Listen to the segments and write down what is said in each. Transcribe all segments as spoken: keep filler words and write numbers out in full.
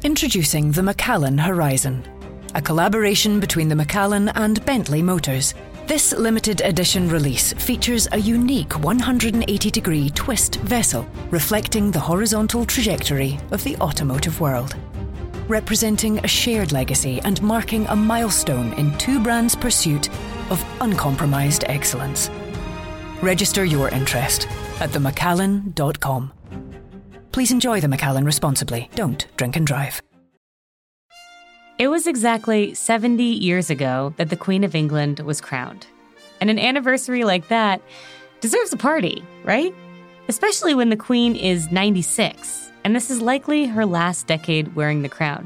Introducing the Macallan Horizon, a collaboration between the Macallan and Bentley Motors. This limited edition release features a unique one hundred eighty degree twist vessel, reflecting the horizontal trajectory of the automotive world. Representing a shared legacy and marking a milestone in two brands' pursuit of uncompromised excellence. Register your interest at the macallan dot com. Please enjoy the Macallan responsibly. Don't drink and drive. It was exactly seventy years ago that the Queen of England was crowned. And an anniversary like that deserves a party, right? Especially when the Queen is ninety-six, and this is likely her last decade wearing the crown.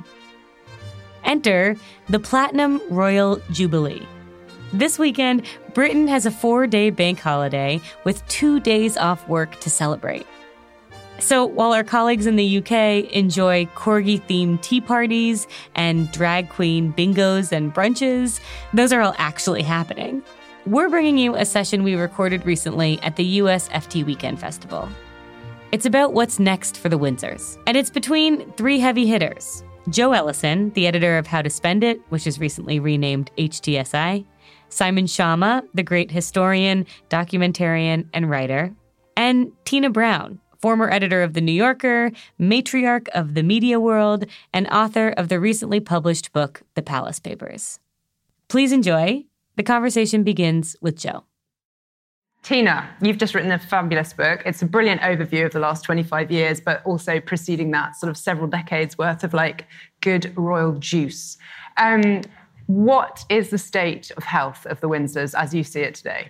Enter the Platinum Royal Jubilee. This weekend, Britain has a four-day bank holiday with two days off work to celebrate. So while our colleagues in the U K enjoy corgi-themed tea parties and drag queen bingos and brunches, those are all actually happening. We're bringing you a session we recorded recently at the U S F T Weekend Festival. It's about what's next for the Windsors, and it's between three heavy hitters. Joe Ellison, the editor of How to Spend It, which is recently renamed H T S I, Simon Schama, the great historian, documentarian, and writer, and Tina Brown, former editor of The New Yorker, matriarch of the media world, and author of the recently published book, The Palace Papers. Please enjoy. The conversation begins with Joe. Tina, you've just written a fabulous book. It's a brilliant overview of the last twenty-five years, but also preceding that, sort of several decades worth of like good royal juice. Um, what is the state of health of the Windsors as you see it today?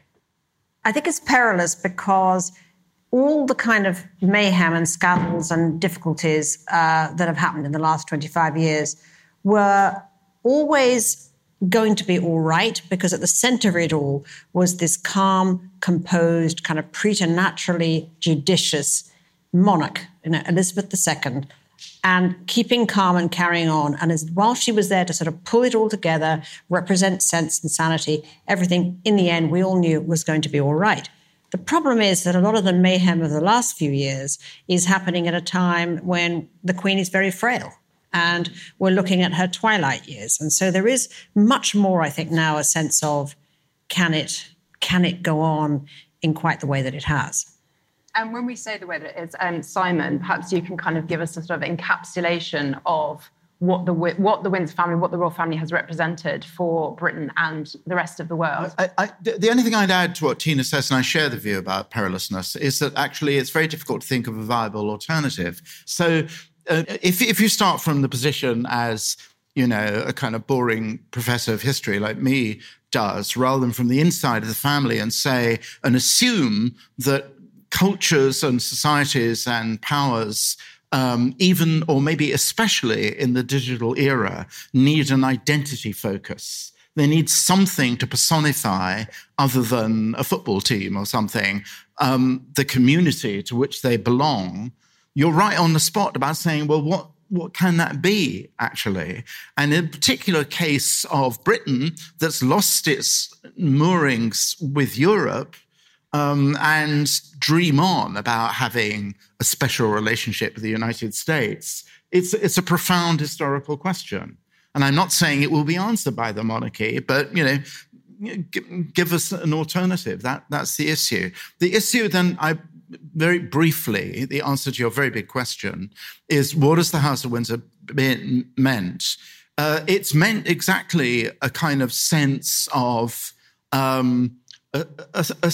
I think it's perilous because all the kind of mayhem and scandals and difficulties uh, that have happened in the last twenty-five years were always going to be all right, because at the center of it all was this calm, composed, kind of preternaturally judicious monarch, you know, Elizabeth the Second, and keeping calm and carrying on. And as while she was there to sort of pull it all together, represent sense and sanity, everything in the end we all knew was going to be all right. The problem is that a lot of the mayhem of the last few years is happening at a time when the Queen is very frail and we're looking at her twilight years. And so there is much more, I think, now a sense of can it, can it go on in quite the way that it has? And when we say the way that it is, and Simon, perhaps you can kind of give us a sort of encapsulation of what the what the Windsor family, what the royal family has represented for Britain and the rest of the world. I, I, the only thing I'd add to what Tina says, and I share the view about perilousness, is that actually it's very difficult to think of a viable alternative. So uh, if, if you start from the position as, you know, a kind of boring professor of history like me does, rather than from the inside of the family and say, and assume that cultures and societies and powers Um, even, or maybe especially in the digital era, need an identity focus. They need something to personify other than a football team or something, um, the community to which they belong. You're right on the spot about saying, well, what, what can that be, actually? And in a particular case of Britain that's lost its moorings with Europe, Um, and dream on about having a special relationship with the United States, it's, it's a profound historical question. And I'm not saying it will be answered by the monarchy, but, you know, give, give us an alternative. That, that's the issue. The issue then, I very briefly, the answer to your very big question is, what has the House of Windsor been, meant? Uh, it's meant exactly a kind of sense of Um, A, a, a,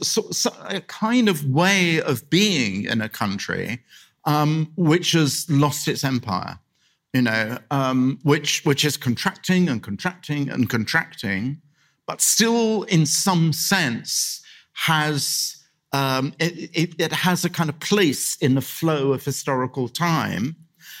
a, a kind of way of being in a country um, which has lost its empire, you know, um, which which is contracting and contracting and contracting, but still, in some sense, has um, it, it, it has a kind of place in the flow of historical time,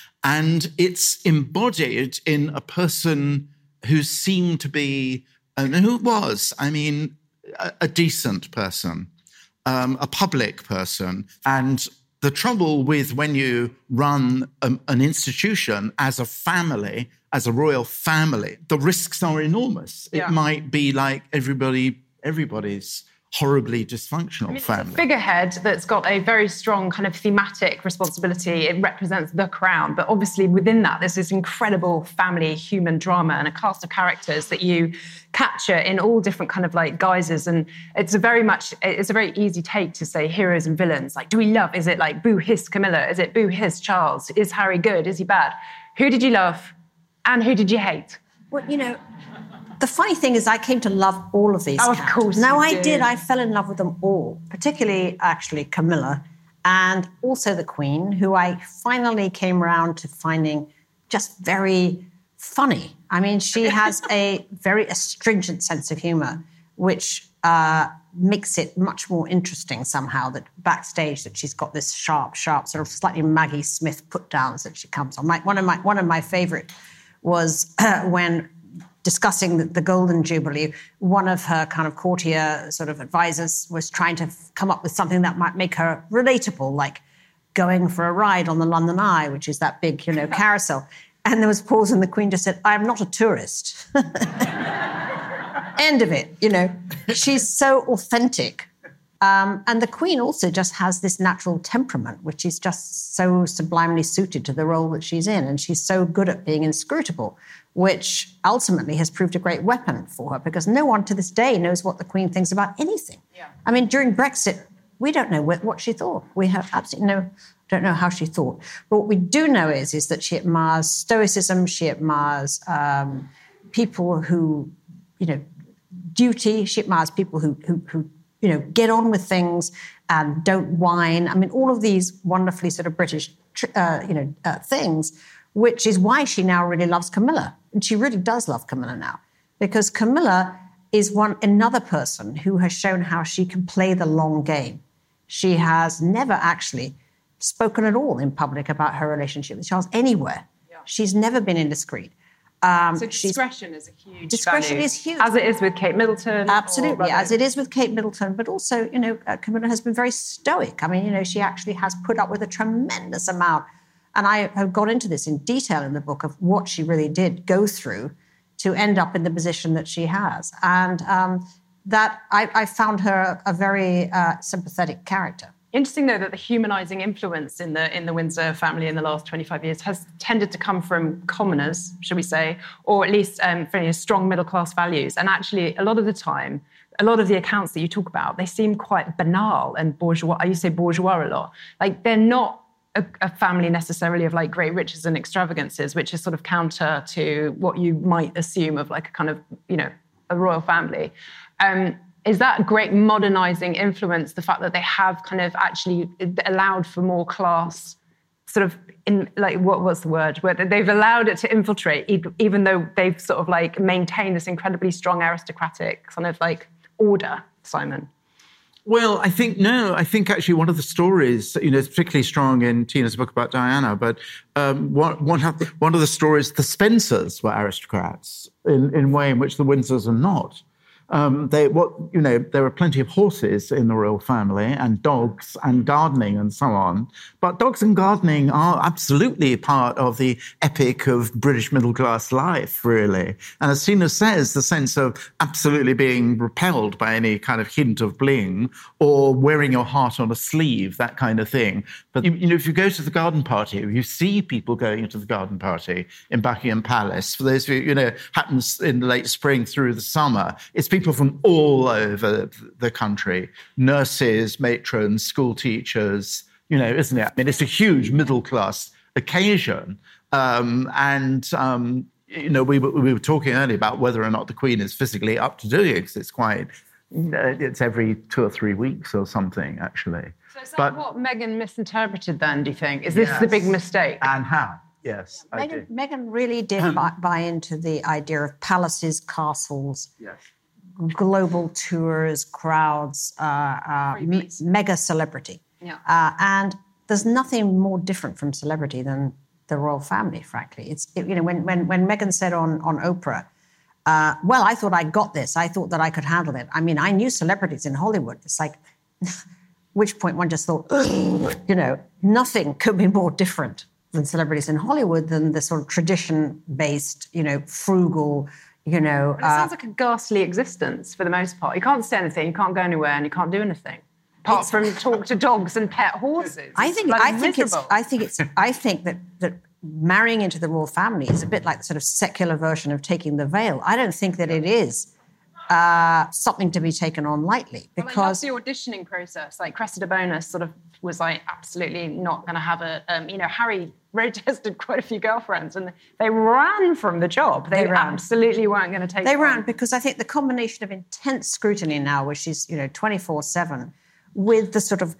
and it's embodied in a person who seemed to be, and who was, I mean, a decent person, um, a public person. And the trouble with when you run a, an institution as a family, as a royal family, the risks are enormous. Yeah. It might be like everybody, everybody's horribly dysfunctional I mean, family. It's a figurehead that's got a very strong kind of thematic responsibility. It represents the crown, but obviously within that, there's this incredible family human drama and a cast of characters that you capture in all different kind of like guises. And it's a very much, it's a very easy take to say heroes and villains. Like, do we love? Is it like boo hiss Camilla? Is it boo hiss Charles? Is Harry good? Is he bad? Who did you love? And who did you hate? Well, you know, the funny thing is I came to love all of these Oh, characters. of course No, you I did. did. I fell in love with them all, particularly, actually, Camilla and also the Queen, who I finally came around to finding just very funny. I mean, she has a very astringent sense of humour, which uh, makes it much more interesting somehow that backstage that she's got this sharp, sharp, sort of slightly Maggie Smith put-downs that she comes on. My, one of my one of my favourite was uh, when discussing the, the Golden Jubilee, one of her kind of courtier sort of advisors was trying to f- come up with something that might make her relatable, like going for a ride on the London Eye, which is that big, you know, carousel. And there was pause and the Queen just said, I'm not a tourist. End of it, you know. She's so authentic. Um, and the Queen also just has this natural temperament, which is just so sublimely suited to the role that she's in. And she's so good at being inscrutable, which ultimately has proved a great weapon for her because no one to this day knows what the Queen thinks about anything. Yeah. I mean, during Brexit, we don't know what, what she thought. We have absolutely no, don't know how she thought. But what we do know is, is that she admires stoicism, she admires um, people who, you know, duty, she admires people who, who, who you know, get on with things and don't whine. I mean, all of these wonderfully sort of British, uh, you know, uh, things, which is why she now really loves Camilla. And she really does love Camilla now, because Camilla is one another person who has shown how she can play the long game. She has never actually spoken at all in public about her relationship with Charles anywhere. Yeah. She's never been indiscreet. Um, so discretion is a huge Discretion value, is huge. as it is with Kate Middleton. Absolutely, as it is with Kate Middleton. But also, you know, uh, Camilla has been very stoic. I mean, you know, she actually has put up with a tremendous amount. And I have got into this in detail in the book of what she really did go through to end up in the position that she has. And um, that I, I found her a very uh, sympathetic character. Interesting, though, that the humanising influence in the in the Windsor family in the last twenty-five years has tended to come from commoners, should we say, or at least um, from, you know, strong middle-class values. And actually, a lot of the time, a lot of the accounts that you talk about, they seem quite banal and bourgeois. I used to say bourgeois a lot. Like, they're not a, a family necessarily of, like, great riches and extravagances, which is sort of counter to what you might assume of, like, a kind of, you know, a royal family. Um, Is that great modernising influence, the fact that they have kind of actually allowed for more class, sort of, in like, what what's the word? Where they've allowed it to infiltrate, even though they've sort of like maintained this incredibly strong aristocratic kind of like order, Simon? Well, I think, no, I think actually one of the stories, you know, it's particularly strong in Tina's book about Diana, but um, one, one, one of the stories, the Spencers were aristocrats in, in a way in which the Windsors are not. Um, they, what you know, there were plenty of horses in the royal family and dogs and gardening and so on. But dogs and gardening are absolutely part of the epic of British middle-class life, really. And as Tina says, the sense of absolutely being repelled by any kind of hint of bling or wearing your heart on a sleeve, that kind of thing. But, you, you know, if you go to the garden party, if you see people going to the garden party in Buckingham Palace, for those of you, you know, happens in the late spring through the summer, it's people People from all over the country, nurses, matrons, school teachers, you know, isn't it? I mean, it's a huge middle-class occasion. Um, and, um, you know, we, we were talking earlier about whether or not the Queen is physically up to doing it, because it's quite, it's every two or three weeks or something, actually. So is that but, what Meghan misinterpreted then, do you think? Is this yes. the big mistake? And how? Yes, yeah, I Meghan, do. Meghan really did buy, buy into the idea of palaces, castles, yes. global tours, crowds, uh, uh, m- mega celebrity. Yeah. Uh, and there's nothing more different from celebrity than the royal family, frankly. It's, it, you know, when, when, when Meghan said on, on Oprah, uh, well, I thought I got this. I thought that I could handle it. I mean, I knew celebrities in Hollywood. It's like, which point one just thought, you know, nothing could be more different than celebrities in Hollywood than the sort of tradition-based, you know, frugal, You know, but it sounds uh, like a ghastly existence for the most part. You can't say anything, you can't go anywhere, and you can't do anything apart from talk to dogs and pet horses. I think. It's I think miserable. it's. I think it's. I think that that marrying into the royal family is a bit like the sort of secular version of taking the veil. I don't think that it is uh, something to be taken on lightly, because well, I love the auditioning process. Like Cressida Bonus sort of was like absolutely not going to have a. Um, you know, Harry road tested quite a few girlfriends, and they ran from the job. They, they absolutely weren't going to take. They on. ran because I think the combination of intense scrutiny now, which is you know twenty-four seven, with the sort of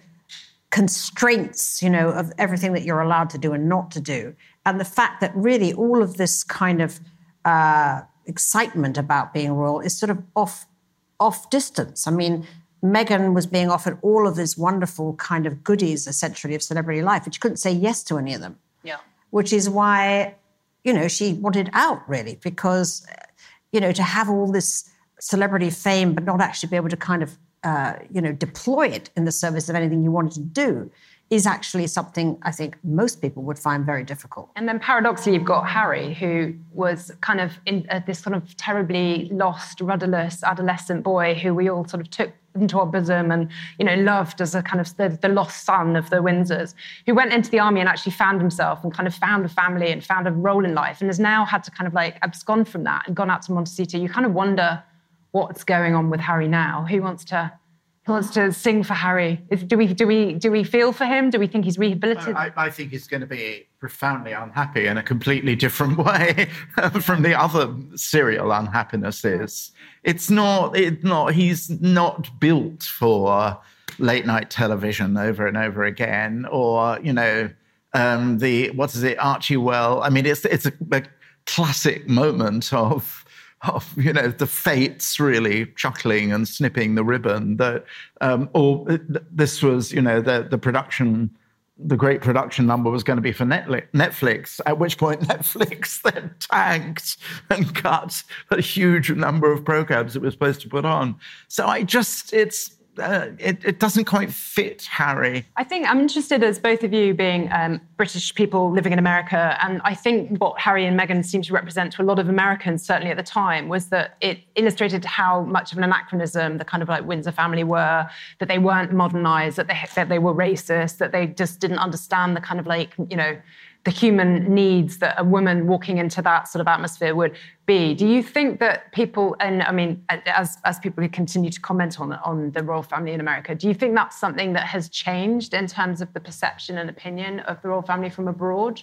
constraints, you know, of everything that you're allowed to do and not to do, and the fact that really all of this kind of uh, excitement about being royal is sort of off off distance. I mean, Meghan was being offered all of these wonderful kind of goodies, essentially, of celebrity life, but she couldn't say yes to any of them. Yeah. Which is why, you know, she wanted out, really, because, you know, to have all this celebrity fame but not actually be able to kind of, uh, you know, deploy it in the service of anything you wanted to do is actually something I think most people would find very difficult. And then paradoxically, you've got Harry, who was kind of in uh, this sort of terribly lost, rudderless adolescent boy who we all sort of took into our bosom and, you know, loved as a kind of the, the lost son of the Windsors, who went into the army and actually found himself and kind of found a family and found a role in life and has now had to kind of like abscond from that and gone out to Montecito. You kind of wonder what's going on with Harry now. Who wants to... Who wants to sing for Harry? Is, do we do we do we feel for him? Do we think he's rehabilitated? I, I think he's going to be profoundly unhappy in a completely different way from the other serial unhappinesses. It's not. It's not. He's not built for late night television over and over again, or you know, um, the what is it, Archie Well? I mean, it's it's a, a classic moment of. Of, you know, the fates really chuckling and snipping the ribbon. That, um, or this was, you know, the, the production, the great production number was going to be for Netflix, at which point Netflix then tanked and cut a huge number of programs it was supposed to put on. So I just, it's, Uh, it, it doesn't quite fit Harry. I think I'm interested as both of you being um, British people living in America, and I think what Harry and Meghan seem to represent to a lot of Americans, certainly at the time, was that it illustrated how much of an anachronism the kind of like Windsor family were, that they weren't modernised, that they, that they were racist, that they just didn't understand the kind of like, you know, the human needs that a woman walking into that sort of atmosphere would be. Do you think that people, and I mean, as as people who continue to comment on on the royal family in America, do you think that's something that has changed in terms of the perception and opinion of the royal family from abroad?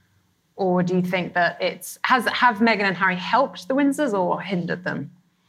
Or do you think that it's, has have Meghan and Harry helped the Windsors or hindered them?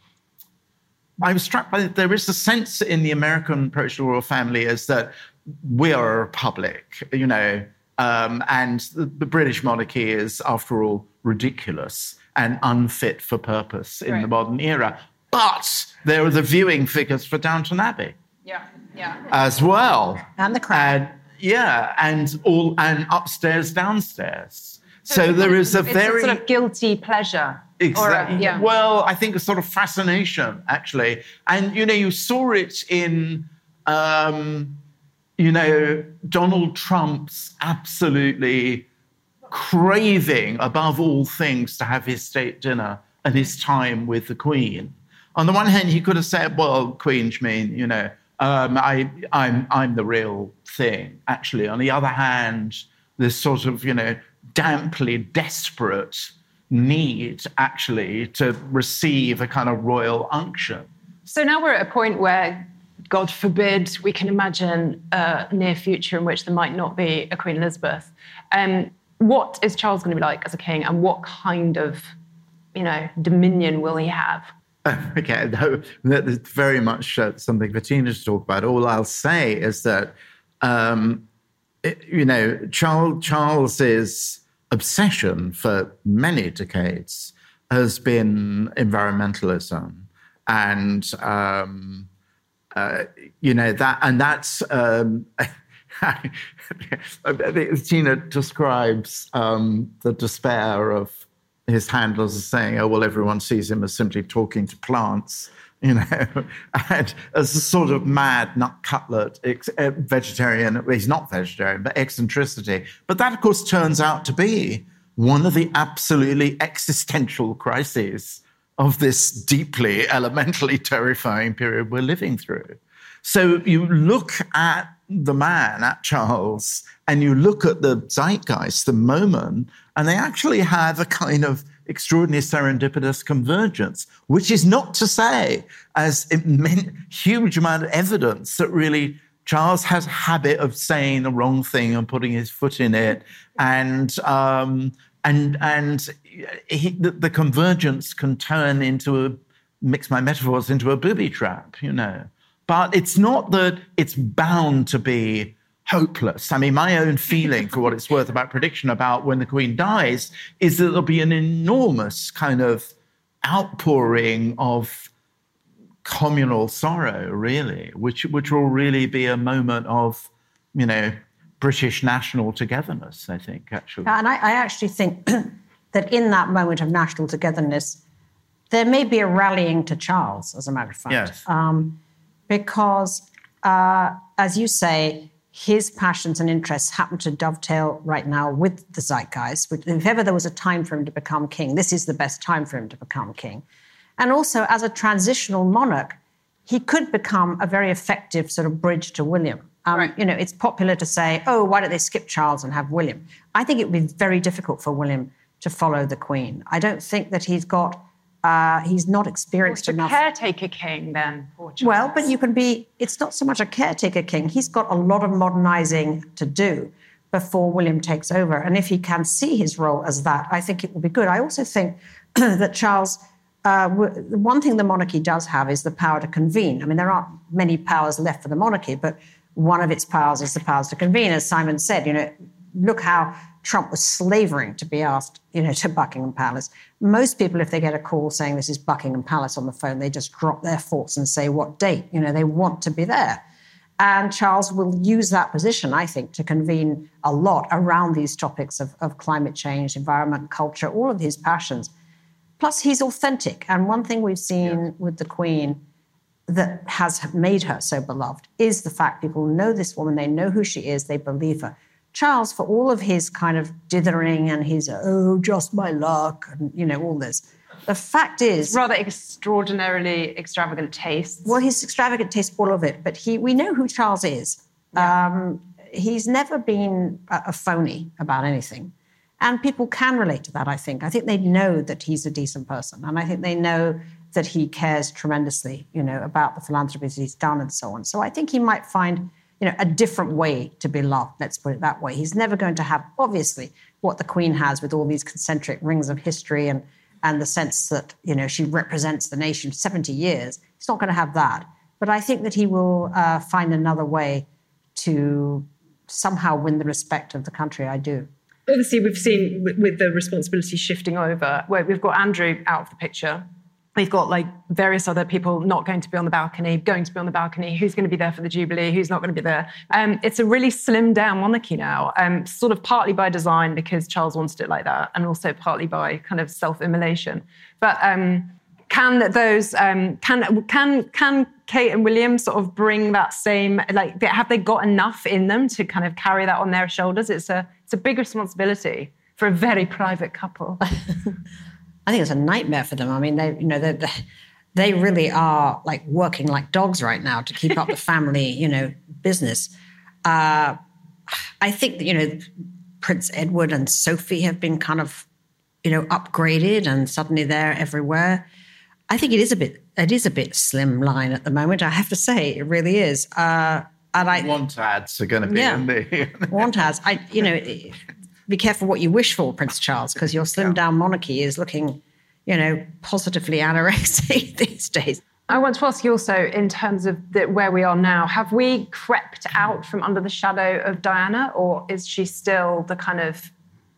I was struck by, there is a sense in the American approach to the royal family is that we are a republic, you know, Um, and the, the British monarchy is, after all, ridiculous and unfit for purpose in right. the modern era. But there are the viewing figures for Downton Abbey. Yeah, yeah. As well. And the Crown. And, yeah, and all and upstairs, downstairs. So, so there is a it's very... a sort of guilty pleasure. Exactly. A, yeah. Well, I think a sort of fascination, actually. And, you know, you saw it in... Um, You know, Donald Trump's absolutely craving, above all things, to have his state dinner and his time with the Queen. On the one hand, he could have said, well, Queen, I mean, you know, um, I, I'm, I'm the real thing, actually. On the other hand, this sort of, you know, damply desperate need, actually, to receive a kind of royal unction. So now we're at a point where, God forbid, we can imagine a near future in which there might not be a Queen Elizabeth. Um, what is Charles going to be like as a king, and what kind of, you know, dominion will he have? Okay, no, that's very much uh, something for Tina to talk about. All I'll say is that, um, it, you know, Charles, Charles's obsession for many decades has been environmentalism, and um, uh, you know that, and that's. Um, Tina describes um, the despair of his handlers as saying, oh, well, everyone sees him as simply talking to plants, you know, and as a sort of mad nut cutlet, ex- vegetarian, well, he's not vegetarian, but eccentricity. But that, of course, turns out to be one of the absolutely existential crises of this deeply, elementally terrifying period we're living through. So you look at the man, at Charles, and you look at the zeitgeist, the moment, and they actually have a kind of extraordinary serendipitous convergence, which is not to say, as immense, huge amount of evidence that really Charles has a habit of saying the wrong thing and putting his foot in it, and um, and and he, the, the convergence can turn into a, mix my metaphors, into a booby trap, you know. But it's not that it's bound to be hopeless. I mean, my own feeling, for what it's worth, about prediction about when the Queen dies is that there'll be an enormous kind of outpouring of communal sorrow, really, which which will really be a moment of, you know, British national togetherness, I think, actually. And I, I actually think that in that moment of national togetherness, there may be a rallying to Charles, as a matter of fact. Yes. Um, because, uh, as you say, his passions and interests happen to dovetail right now with the zeitgeist. If ever there was a time for him to become king, this is the best time for him to become king. And also, as a transitional monarch, he could become a very effective sort of bridge to William. Um, right. You know, it's popular to say, oh, why don't they skip Charles and have William? I think it would be very difficult for William to follow the Queen. I don't think that he's got... Uh, he's not experienced enough. Caretaker king, then. Well, but you can be, it's not so much a caretaker king. He's got a lot of modernising to do before William takes over. And if he can see his role as that, I think it will be good. I also think that Charles, uh, one thing the monarchy does have is the power to convene. I mean, there aren't many powers left for the monarchy, but one of its powers is the powers to convene. As Simon said, you know, look how Trump was slavering to be asked, you know, to Buckingham Palace. Most people, if they get a call saying this is Buckingham Palace on the phone, they just drop their forks and say what date. You know, they want to be there. And Charles will use that position, I think, to convene a lot around these topics of, of climate change, environment, culture, all of his passions. Plus, he's authentic. And one thing we've seen yeah. with the Queen that has made her so beloved is the fact people know this woman, they know who she is, they believe her. Charles, for all of his kind of dithering and his, oh, just my luck, and, you know, all this, the fact is... Rather extraordinarily extravagant tastes. Well, his extravagant taste, all of it, but he, we know who Charles is. Yeah. Um, he's never been a, a phony about anything. And people can relate to that, I think. I think they know that he's a decent person, and I think they know that he cares tremendously, you know, about the philanthropies he's done and so on. So I think he might find... you know, a different way to be loved, let's put it that way. He's never going to have, obviously, what the Queen has with all these concentric rings of history and, and the sense that, you know, she represents the nation seventy years. He's not going to have that. But I think that he will uh, find another way to somehow win the respect of the country. I do. Obviously, we've seen with, with the responsibility shifting over, where we've got Andrew out of the picture. We've got like various other people not going to be on the balcony, going to be on the balcony, who's going to be there for the Jubilee, who's not going to be there. Um, it's a really slimmed down monarchy now, um, sort of partly by design because Charles wanted it like that, and also partly by kind of self-immolation. But um, can those, um, can can can Kate and William sort of bring that same, like, have they got enough in them to kind of carry that on their shoulders? It's a it's a big responsibility for a very private couple. I think it's a nightmare for them. I mean, they, you know, they, they really are like working like dogs right now to keep up the family, you know, business. Uh, I think that, you know, Prince Edward and Sophie have been kind of, you know, upgraded and suddenly they're everywhere. I think it is a bit, it is a bit slimline at the moment. I have to say, it really is. Uh, and I want ads are going to be yeah, in there. want ads. I, you know. It, be careful what you wish for, Prince Charles, because your slimmed-down yeah. monarchy is looking, you know, positively anorexic these days. I want to ask you also, in terms of the, where we are now, have we crept out from under the shadow of Diana, or is she still the kind of,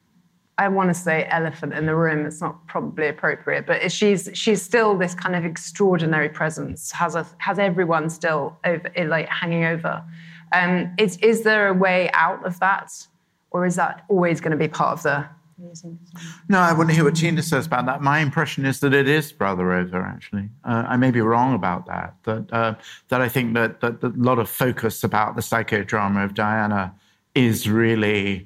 I want to say elephant in the room, it's not probably appropriate, but is she's she's still this kind of extraordinary presence, has a, has everyone still over, like hanging over. Um, is, is there a way out of that? Or is that always going to be part of the... No, I want to hear what Tina says about that. My impression is that it is rather over, actually. Uh, I may be wrong about that. That, uh, that I think that, that, that a lot of focus about the psychodrama of Diana is really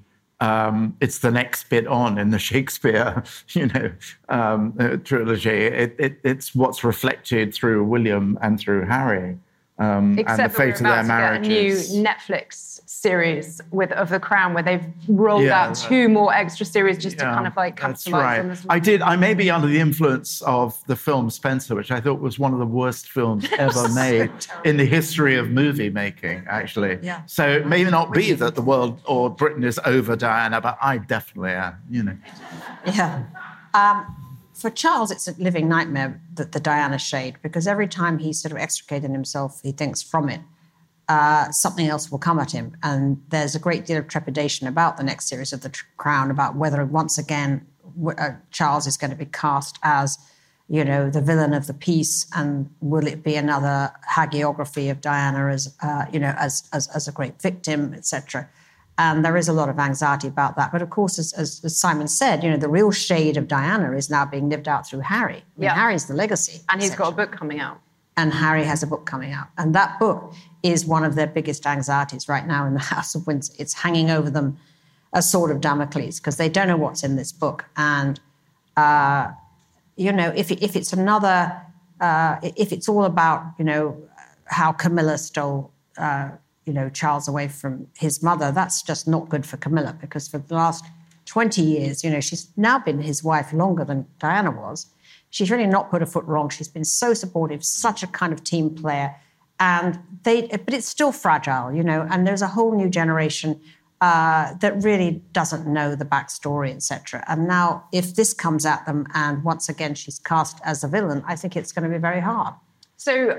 Um, it's the next bit on in the Shakespeare, you know, um, uh, trilogy. It, it, it's what's reflected through William and through Harry, um, Except and the fate of their marriages. A new Netflix series with of The Crown, where they've rolled yeah, out two more extra series just yeah, to kind of like that's capitalize right. on this. I did. I may be under the influence of the film Spencer, which I thought was one of the worst films ever made in the history of movie making, actually. Yeah. So it may not be that the world or Britain is over Diana, but I definitely am, you know. Yeah. Um, for Charles, it's a living nightmare, that the Diana shade, because every time he sort of extricated himself, he thinks, from it, uh, something else will come at him. And there's a great deal of trepidation about the next series of The Crown, about whether once again uh, Charles is going to be cast as, you know, the villain of the piece, and will it be another hagiography of Diana as, uh, you know, as, as as a great victim, et cetera. And there is a lot of anxiety about that. But of course, as, as, as Simon said, you know, the real shade of Diana is now being lived out through Harry. I mean, yeah. Harry's the legacy. And he's got a book coming out. And Harry has a book coming out. And that book is one of their biggest anxieties right now in the House of Windsor. It's hanging over them a sword of Damocles, because they don't know what's in this book. And, uh, you know, if, if it's another, uh, if it's all about, you know, how Camilla stole, uh, you know, Charles away from his mother, that's just not good for Camilla, because for the last twenty years, you know, she's now been his wife longer than Diana was. She's really not put a foot wrong. She's been so supportive, such a kind of team player. And they, but it's still fragile, you know, and there's a whole new generation uh, that really doesn't know the backstory, et cetera. And now if this comes at them and once again she's cast as a villain, I think it's going to be very hard. So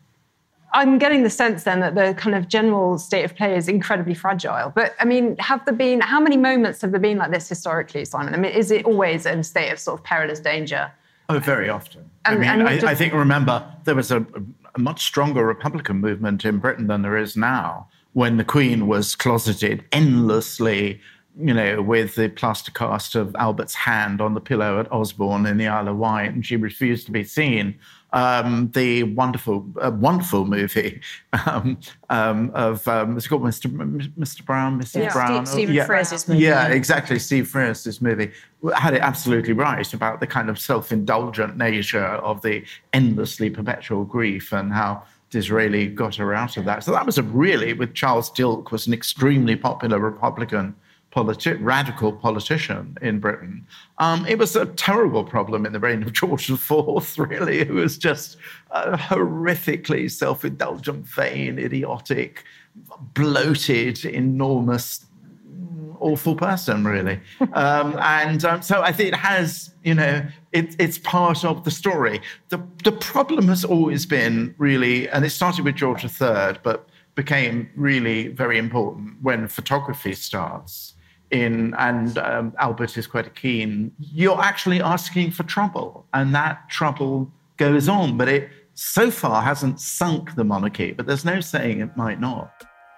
I'm getting the sense then that the kind of general state of play is incredibly fragile. But I mean, have there been, how many moments have there been like this historically, Simon? I mean, is it always in a state of sort of perilous danger? Oh, very often. And, I mean, and I, just... I think, remember, there was a, a much stronger Republican movement in Britain than there is now, when the Queen was closeted endlessly, you know, with the plaster cast of Albert's hand on the pillow at Osborne in the Isle of Wight, and she refused to be seen. Um, the wonderful, uh, wonderful movie um, um, of um, it's called Mister Mister Brown, Missus Yeah. Brown. Steve, Stephen yeah. Frears' movie. Yeah, exactly. Steve Frears' movie had it absolutely right about the kind of self-indulgent nature of the endlessly perpetual grief and how Disraeli got her out of that. So that was a really, with Charles Dilke, was an extremely popular Republican Politi- radical politician in Britain. Um, it was a terrible problem in the reign of George the Fourth, really, who was just a horrifically self-indulgent, vain, idiotic, bloated, enormous, awful person, really. um, and um, so I think it has, you know, it, it's part of the story. The, the problem has always been really, and it started with George the Third, but became really very important when photography starts. In and um, Albert is quite keen. You're actually asking for trouble, and that trouble goes on. But it so far hasn't sunk the monarchy. But there's no saying it might not.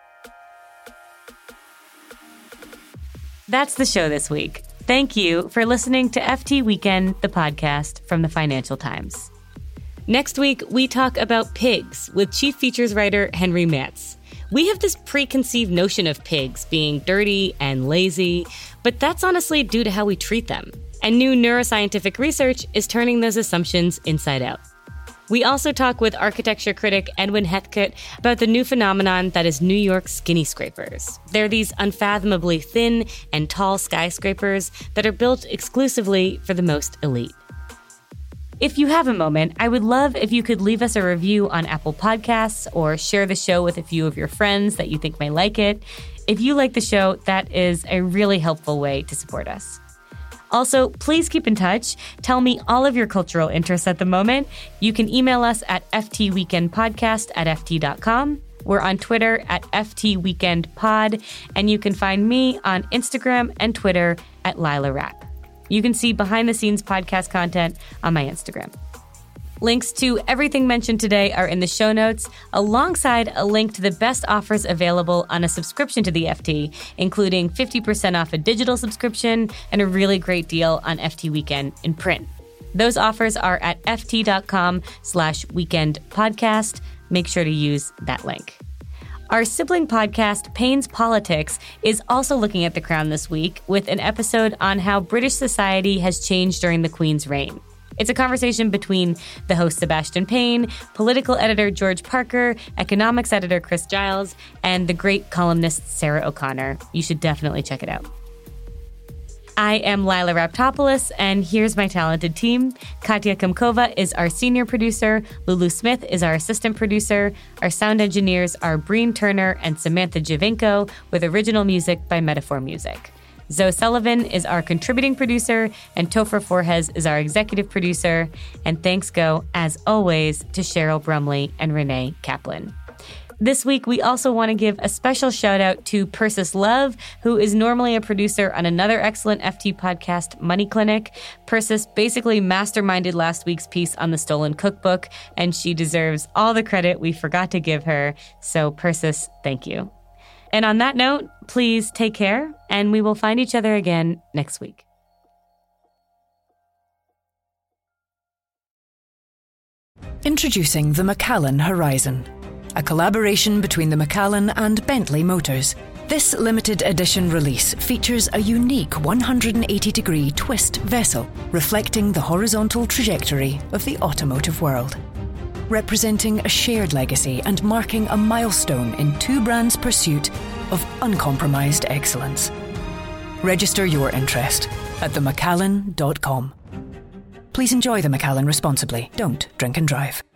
That's the show this week. Thank you for listening to F T Weekend, the podcast from the Financial Times. Next week, we talk about pigs with chief features writer Henry Matz. We have this preconceived notion of pigs being dirty and lazy, but that's honestly due to how we treat them. And new neuroscientific research is turning those assumptions inside out. We also talk with architecture critic Edwin Heathcote about the new phenomenon that is New York skinny scrapers. They're these unfathomably thin and tall skyscrapers that are built exclusively for the most elite. If you have a moment, I would love if you could leave us a review on Apple Podcasts or share the show with a few of your friends that you think may like it. If you like the show, that is a really helpful way to support us. Also, please keep in touch. Tell me all of your cultural interests at the moment. You can email us at ftweekendpodcast at ft dot com. We're on Twitter at ftweekendpod, and you can find me on Instagram and Twitter at Lila Rapp. You can see behind-the-scenes podcast content on my Instagram. Links to everything mentioned today are in the show notes, alongside a link to the best offers available on a subscription to the F T, including fifty percent off a digital subscription and a really great deal on F T Weekend in print. Those offers are at ft dot com slash weekend podcast. Make sure to use that link. Our sibling podcast, Payne's Politics, is also looking at the crown this week with an episode on how British society has changed during the Queen's reign. It's a conversation between the host Sebastian Payne, political editor George Parker, economics editor Chris Giles, and the great columnist Sarah O'Connor. You should definitely check it out. I am Lila Raptopoulos, and here's my talented team. Katya Kumkova is our senior producer. Lulu Smith is our assistant producer. Our sound engineers are Breen Turner and Samantha Javinko, with original music by Metaphor Music. Zoe Sullivan is our contributing producer, and Topher Forhez is our executive producer. And thanks go, as always, to Cheryl Brumley and Renee Kaplan. This week, we also want to give a special shout out to Persis Love, who is normally a producer on another excellent F T podcast, Money Clinic. Persis basically masterminded last week's piece on the Stolen Cookbook, and she deserves all the credit we forgot to give her. So Persis, thank you. And on that note, please take care, and we will find each other again next week. Introducing the Macallan Horizon, a collaboration between the Macallan and Bentley Motors. This limited edition release features a unique one hundred eighty degree twist vessel, reflecting the horizontal trajectory of the automotive world. Representing a shared legacy and marking a milestone in two brands' pursuit of uncompromised excellence. Register your interest at the macallan dot com. Please enjoy the Macallan responsibly. Don't drink and drive.